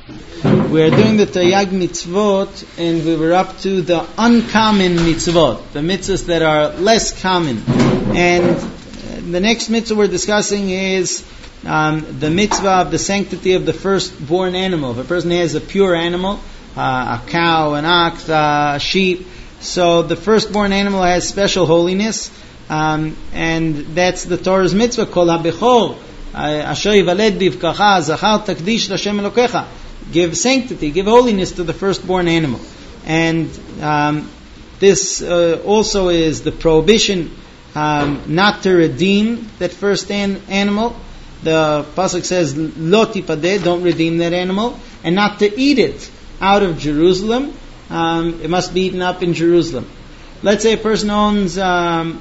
We are doing the Taryag mitzvot, and we were up to the uncommon mitzvot, the mitzvahs that are less common. And the next mitzvah we're discussing is the mitzvah of the sanctity of the firstborn animal. If a person has a pure animal, a cow, an ox, a sheep, so the firstborn animal has special holiness, and that's the Torah's mitzvah, Kol HaBechor Asher Yivaled Bivkacha Zachar Takdish L'Shem Elokecha. Give sanctity, give holiness to the firstborn animal. And this also is the prohibition not to redeem that first animal. The pasuk says, Lo tipadeh, don't redeem that animal, and not to eat it out of Jerusalem. It must be eaten up in Jerusalem. Let's say a person owns a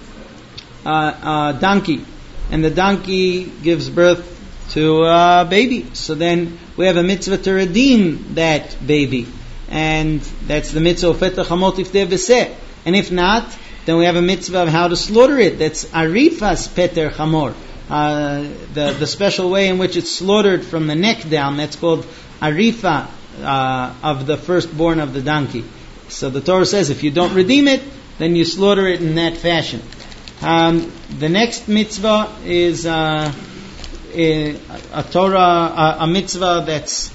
donkey, and the donkey gives birth to a baby. So then we have a mitzvah to redeem that baby, and that's the mitzvah of Fetach Hamot Ifteh V'seh. And if not, then we have a mitzvah of how to slaughter it. That's Arifas Peter Chamor. The special way in which it's slaughtered from the neck down, that's called Arifa of the firstborn of the donkey. So the Torah says if you don't redeem it, then you slaughter it in that fashion. The next mitzvah is a mitzvah that's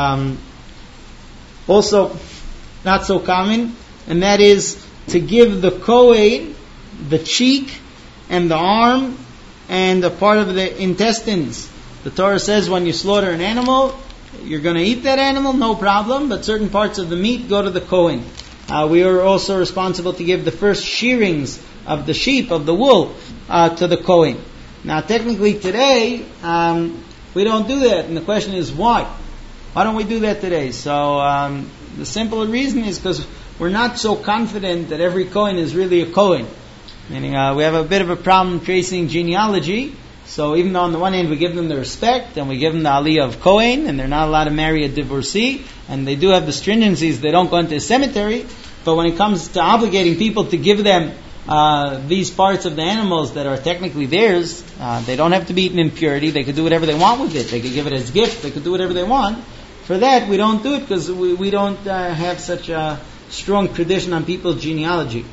also not so common, and that is to give the Kohen the cheek and the arm and a part of the intestines. The Torah says when you slaughter an animal, you're going to eat that animal, no problem, but certain parts of the meat go to the Kohen. We are also responsible to give the first shearings of the sheep, of the wool, to the Kohen. Now technically today, we don't do that, and the question is why? Why don't we do that today? So the simple reason is because we're not so confident that every Kohen is really a Kohen. Meaning we have a bit of a problem tracing genealogy. So even though on the one hand we give them the respect and we give them the aliyah of Kohen, and they're not allowed to marry a divorcee, and they do have the stringencies, they don't go into a cemetery, but when it comes to obligating people to give them these parts of the animals that are technically theirs, they don't have to be eaten in purity, they could do whatever they want with it, they could give it as gift, they could do whatever they want. For that we don't do it because we don't have such a strong tradition on people's genealogy.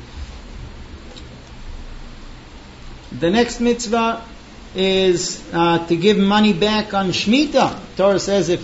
The next mitzvah is to give money back on Shemitah. Torah says if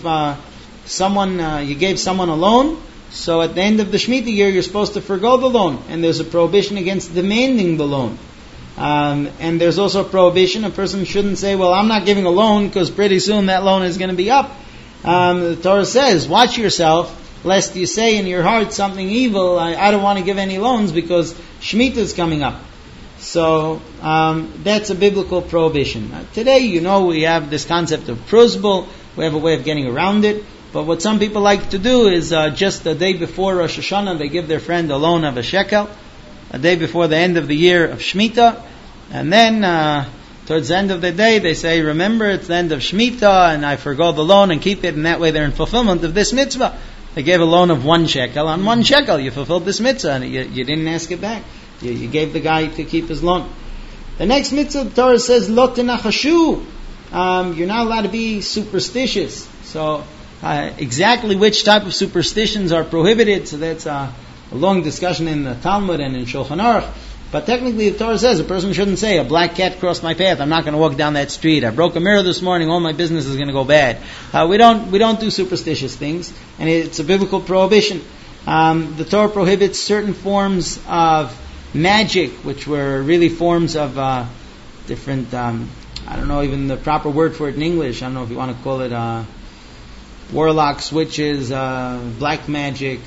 you gave someone a loan, so at the end of the Shemitah year you're supposed to forgo the loan, and there's a prohibition against demanding the loan. And there's also a prohibition, a person shouldn't say, well, I'm not giving a loan because pretty soon that loan is going to be up. The Torah says, watch yourself, lest you say in your heart something evil, I don't want to give any loans because Shemitah is coming up. So that's a biblical prohibition. Today, we have this concept of prusbul. We have a way of getting around it. But what some people like to do is just the day before Rosh Hashanah, they give their friend a loan of a shekel, a day before the end of the year of Shemitah, and then towards the end of the day they say, remember it's the end of Shemitah, and I forgo the loan and keep it, and that way they're in fulfillment of this mitzvah. They gave a loan of 1 shekel. On 1 shekel you fulfilled this mitzvah, and you didn't ask it back. You gave the guy to keep his loan. The next mitzvah, the Torah says, Lo tenachashu. You're not allowed to be superstitious. So, exactly which type of superstitions are prohibited, so that's a long discussion in the Talmud and in Shulchan Aruch. But technically the Torah says a person shouldn't say, a black cat crossed my path, I'm not going to walk down that street. I broke a mirror this morning, all my business is going to go bad. We don't do superstitious things, and it's a biblical prohibition. The Torah prohibits certain forms of magic, which were really forms of different, I don't know even the proper word for it in English. I don't know if you want to call it warlocks, witches, black magic,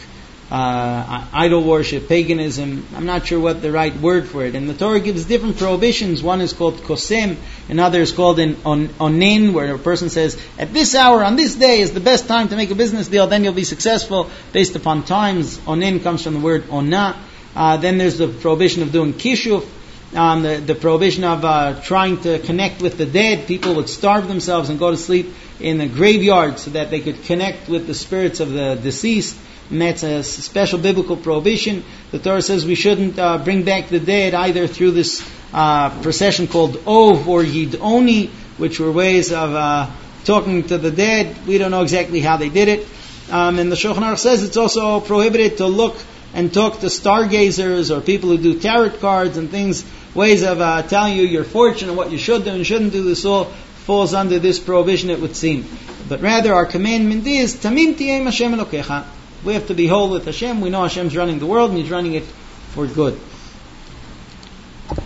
idol worship, paganism. I'm not sure what the right word for it. And the Torah gives different prohibitions. One is called kosem, another is called an onen, where a person says, at this hour, on this day is the best time to make a business deal, then you'll be successful based upon times. Onen comes from the word ona. Then there's the prohibition of doing kishuf, the prohibition of trying to connect with the dead. People would starve themselves and go to sleep in the graveyard so that they could connect with the spirits of the deceased. And that's a special biblical prohibition. The Torah says we shouldn't bring back the dead either through this procession called Ov or Yidoni, which were ways of talking to the dead. We don't know exactly how they did it. And the Shulchan Aruch says it's also prohibited to look and talk to stargazers or people who do tarot cards and things, ways of telling you your fortune and what you should do and shouldn't do. This all falls under this prohibition, it would seem. But rather our commandment is, Tamim tiyem Hashem Elokecha. We have to be whole with Hashem. We know Hashem's running the world and He's running it for good.